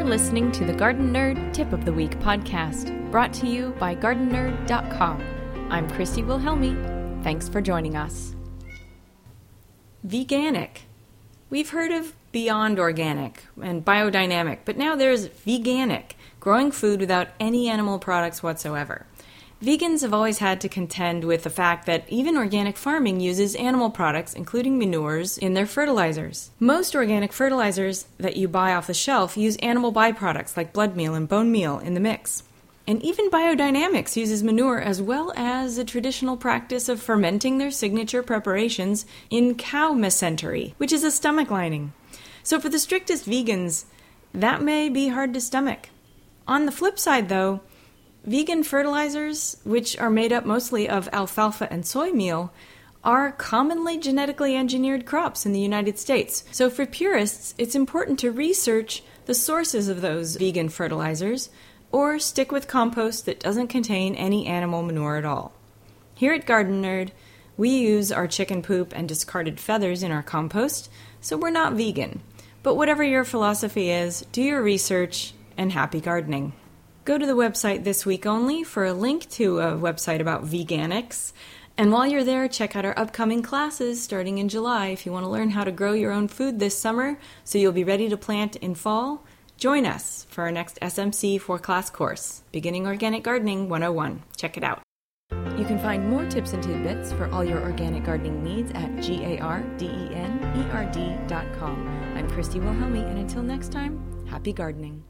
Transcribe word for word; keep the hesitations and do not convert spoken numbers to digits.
listening to the Garden Nerd Tip of the Week podcast, brought to you by garden nerd dot com. I'm Christy Wilhelmi. Thanks for joining us. Veganic. We've heard of Beyond Organic and Biodynamic, but now there's Veganic, growing food without any animal products whatsoever. Vegans have always had to contend with the fact that even organic farming uses animal products, including manures, in their fertilizers. Most organic fertilizers that you buy off the shelf use animal byproducts like blood meal and bone meal in the mix. And even Biodynamics uses manure as well as a traditional practice of fermenting their signature preparations in cow mesentery, which is a stomach lining. So for the strictest vegans, that may be hard to stomach. On the flip side, though, vegan fertilizers, which are made up mostly of alfalfa and soy meal, are commonly genetically engineered crops in the United States. So for purists, it's important to research the sources of those vegan fertilizers, or stick with compost that doesn't contain any animal manure at all. Here at Garden Nerd, we use our chicken poop and discarded feathers in our compost, so we're not vegan. But whatever your philosophy is, do your research, and happy gardening. Go to the website this week only for a link to a website about Veganics. And while you're there, check out our upcoming classes starting in July if you want to learn how to grow your own food this summer so you'll be ready to plant in fall. Join us for our next S M C four-class course, Beginning Organic Gardening one oh one. Check it out. You can find more tips and tidbits for all your organic gardening needs at gardenerd dot com. I'm Christy Wilhelmi, and until next time, happy gardening.